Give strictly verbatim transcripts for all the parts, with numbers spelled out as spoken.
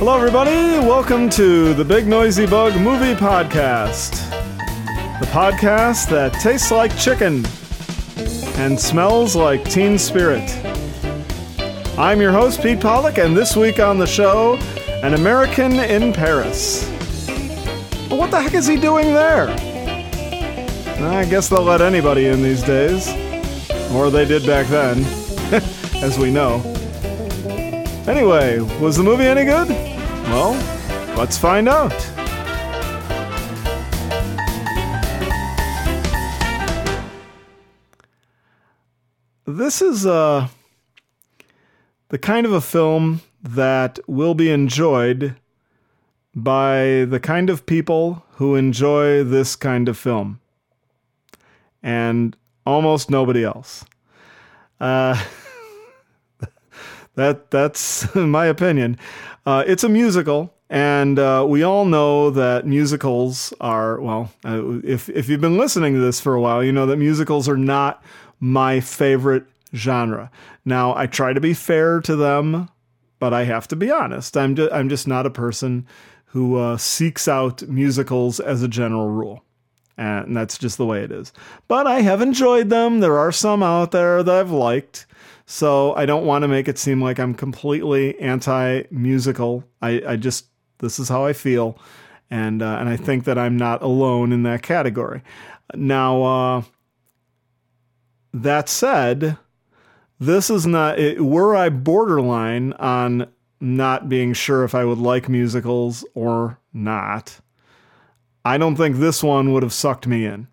Hello, everybody. Welcome to the Big Noisy Bug Movie Podcast. The podcast that tastes like chicken and smells like Teen Spirit. I'm your host, Pete Pollock, and this week on the show, An American in Paris. But what the heck is he doing there? I guess they'll let anybody in these days. Or they did back then, as we know. Anyway, was the movie any good? Well, let's find out. This is uh, the kind of a film that will be enjoyed by the kind of people who enjoy this kind of film. And almost nobody else. Uh, that that's my opinion. Uh, it's a musical, and uh, we all know that musicals are, well, uh, if if you've been listening to this for a while, you know that musicals are not my favorite genre. Now, I try to be fair to them, but I have to be honest. I'm just, I'm just not a person who uh, seeks out musicals as a general rule. And that's just the way it is. But I have enjoyed them. There are some out there that I've liked. So I don't want to make it seem like I'm completely anti-musical. I, I just, this is how I feel. And uh, and I think that I'm not alone in that category. Now, uh, that said, this is not, it, were I borderline on not being sure if I would like musicals or not, I don't think this one would have sucked me in.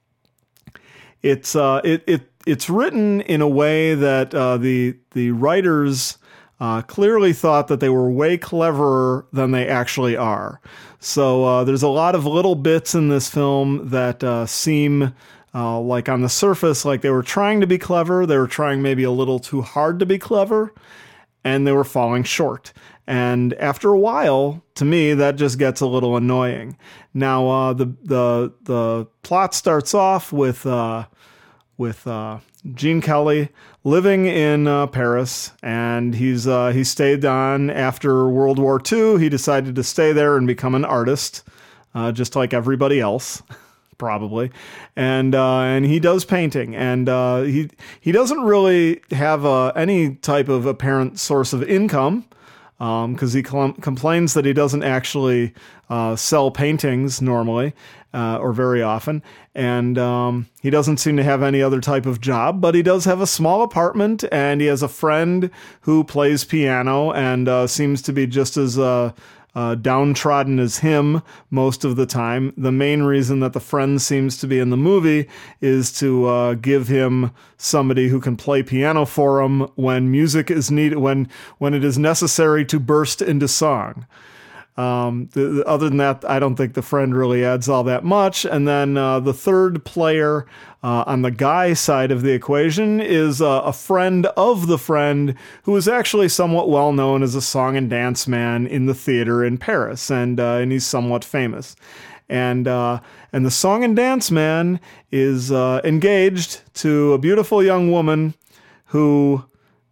It's uh, it it it's written in a way that uh, the the writers uh, clearly thought that they were way cleverer than they actually are. So uh, there's a lot of little bits in this film that uh, seem uh, like on the surface like they were trying to be clever. They were trying maybe a little too hard to be clever, and they were falling short. And after a while, to me, that just gets a little annoying. Now, uh, the the the plot starts off with uh, with uh, Gene Kelly living in uh, Paris, and he's uh, he stayed on after World War Two. He decided to stay there and become an artist, uh, just like everybody else, probably. And uh, and he does painting, and uh, he he doesn't really have uh, any type of apparent source of income. Because um, he cl- complains that he doesn't actually uh, sell paintings normally uh, or very often. And um, he doesn't seem to have any other type of job, but he does have a small apartment, and he has a friend who plays piano and uh, seems to be just as uh, uh, downtrodden as him most of the time. The main reason that the friend seems to be in the movie is to uh, give him somebody who can play piano for him when music is needed, when when it is necessary to burst into song. Um, the, the, other than that, I don't think the friend really adds all that much. And then uh, the third player uh, on the guy side of the equation is uh, a friend of the friend who is actually somewhat well known as a song and dance man in the theater in Paris, and uh, and he's somewhat famous. And uh, and the song and dance man is uh, engaged to a beautiful young woman who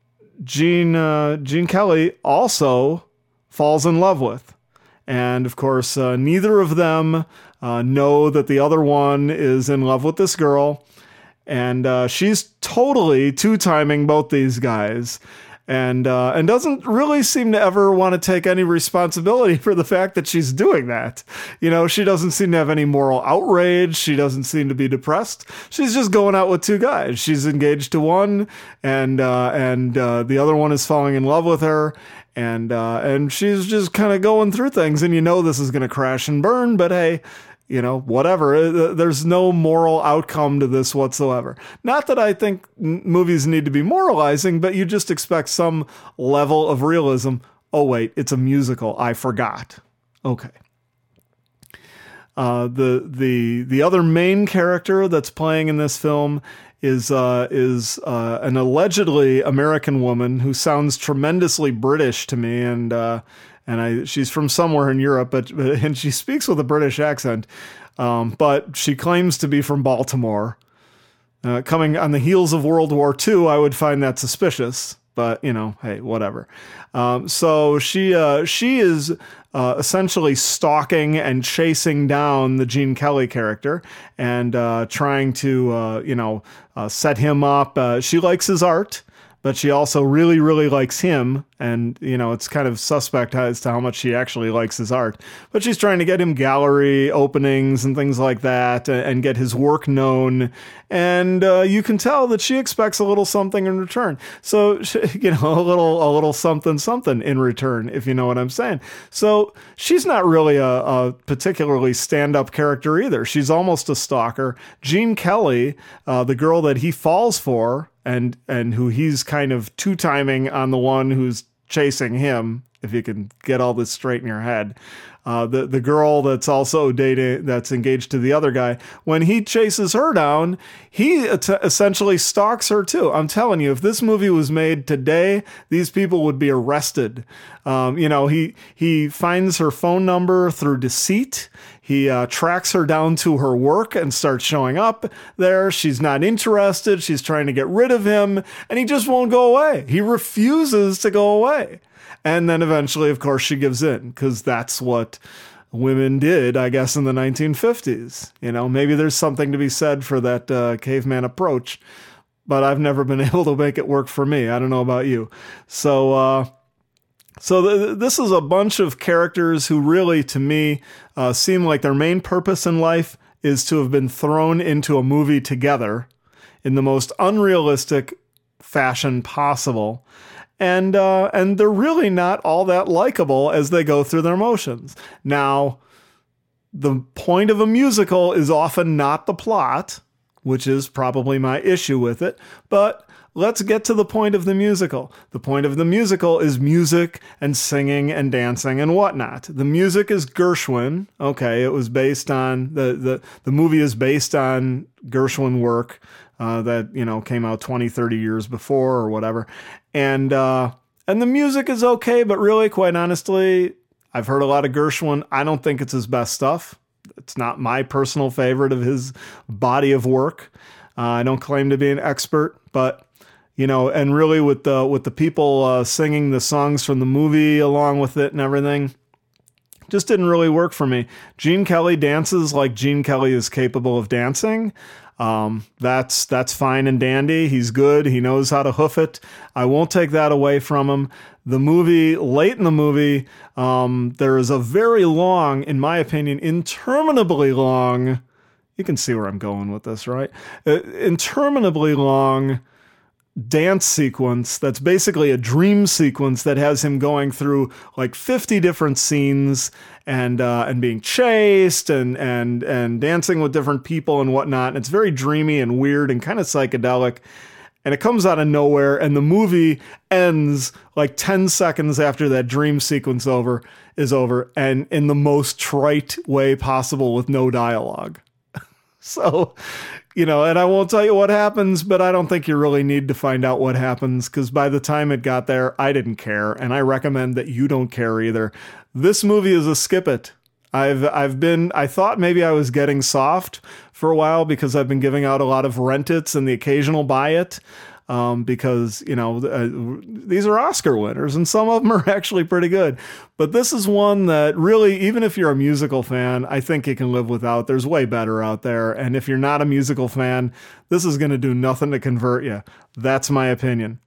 Gene uh, Gene Kelly also falls in love with. And of course, uh, neither of them uh, know that the other one is in love with this girl. And uh, she's totally two-timing both these guys. And uh, and doesn't really seem to ever want to take any responsibility for the fact that she's doing that. You know, she doesn't seem to have any moral outrage. She doesn't seem to be depressed. She's just going out with two guys. She's engaged to one, and uh, and uh, the other one is falling in love with her. And uh, and she's just kind of going through things, and you know this is going to crash and burn, but hey, you know, whatever. There's no moral outcome to this whatsoever. Not that I think movies need to be moralizing, but you just expect some level of realism. Oh, wait, it's a musical. I forgot. Okay. Uh, the the the other main character that's playing in this film is uh, is uh, an allegedly American woman who sounds tremendously British to me, and uh, and I she's from somewhere in Europe, but, but and she speaks with a British accent, um, but she claims to be from Baltimore. Uh, coming on the heels of World War Two, I would find that suspicious, but you know, hey, whatever. Um, so she uh, she is uh, essentially stalking and chasing down the Gene Kelly character and uh, trying to uh, you know uh, set him up. Uh, she likes his art, but she also really, really likes him. And, you know, it's kind of suspect as to how much she actually likes his art. But she's trying to get him gallery openings and things like that and get his work known. And uh, you can tell that she expects a little something in return. So, you know, a little a little something, something in return, if you know what I'm saying. So she's not really a, a particularly stand-up character either. She's almost a stalker. Gene Kelly, uh, the girl that he falls for, and and who he's kind of two-timing on the one who's chasing him, if you can get all this straight in your head. Uh, the, the girl that's also dating, that's engaged to the other guy, when he chases her down, he et- essentially stalks her too. I'm telling you, if this movie was made today, these people would be arrested. Um, you know, he, he finds her phone number through deceit. He uh, tracks her down to her work and starts showing up there. She's not interested. She's trying to get rid of him, and he just won't go away. He refuses to go away. And then eventually, of course, she gives in, because that's what women did, I guess, in the nineteen fifties. You know, maybe there's something to be said for that uh, caveman approach, but I've never been able to make it work for me. I don't know about you. So, uh, So th- this is a bunch of characters who really, to me, uh, seem like their main purpose in life is to have been thrown into a movie together in the most unrealistic fashion possible. And uh, and they're really not all that likable as they go through their motions. Now, the point of a musical is often not the plot, which is probably my issue with it, but let's get to the point of the musical. The point of the musical is music and singing and dancing and whatnot. The music is Gershwin. Okay, it was based on, the, the, the movie is based on Gershwin work uh, that, you know, came out twenty, thirty years before or whatever. And, uh, and the music is okay, but really, quite honestly, I've heard a lot of Gershwin. I don't think it's his best stuff. It's not my personal favorite of his body of work. Uh, I don't claim to be an expert, but you know, and really with the with the people uh, singing the songs from the movie along with it and everything, just didn't really work for me. Gene Kelly dances like Gene Kelly is capable of dancing. Um, that's that's fine and dandy. He's good. He knows how to hoof it. I won't take that away from him. The movie, late in the movie, um, there is a very long, in my opinion, interminably long. You can see where I'm going with this, right? Uh, interminably long dance sequence that's basically a dream sequence that has him going through like fifty different scenes and uh, and being chased and and and dancing with different people and whatnot. And it's very dreamy and weird and kind of psychedelic. And it comes out of nowhere, and the movie ends like ten seconds after that dream sequence over is over, and in the most trite way possible with no dialogue. So, you know, and I won't tell you what happens, but I don't think you really need to find out what happens, because by the time it got there, I didn't care, and I recommend that you don't care either. This movie is a skip it. I've I've been, I thought maybe I was getting soft for a while because I've been giving out a lot of rent-its and the occasional buy it. Um, because, you know, uh, these are Oscar winners and some of them are actually pretty good. But this is one that really, even if you're a musical fan, I think you can live without. There's way better out there. And if you're not a musical fan, this is going to do nothing to convert you. That's my opinion.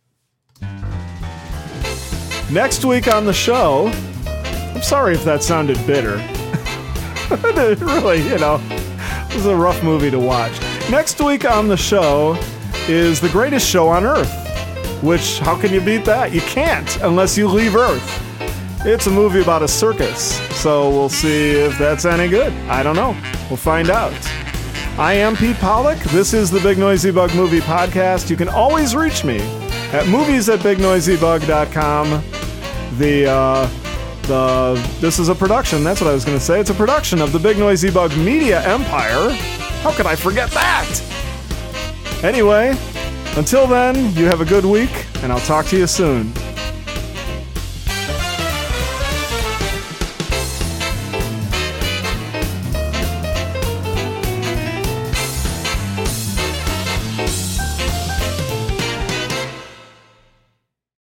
Next week on the show, I'm sorry if that sounded bitter. Really, you know, this is a rough movie to watch. Next week on the show is The Greatest Show on Earth, which, how can you beat that? You can't unless you leave Earth. It's a movie about a circus, so we'll see if that's any good. I don't know. We'll find out. I am Pete Pollock. This is the Big Noisy Bug Movie Podcast. You can always reach me at movies at big noisy bug dot com. The, uh, the, this is a production. That's what I was going to say. It's a production of the Big Noisy Bug Media Empire. How could I forget that? Anyway, until then, you have a good week, and I'll talk to you soon.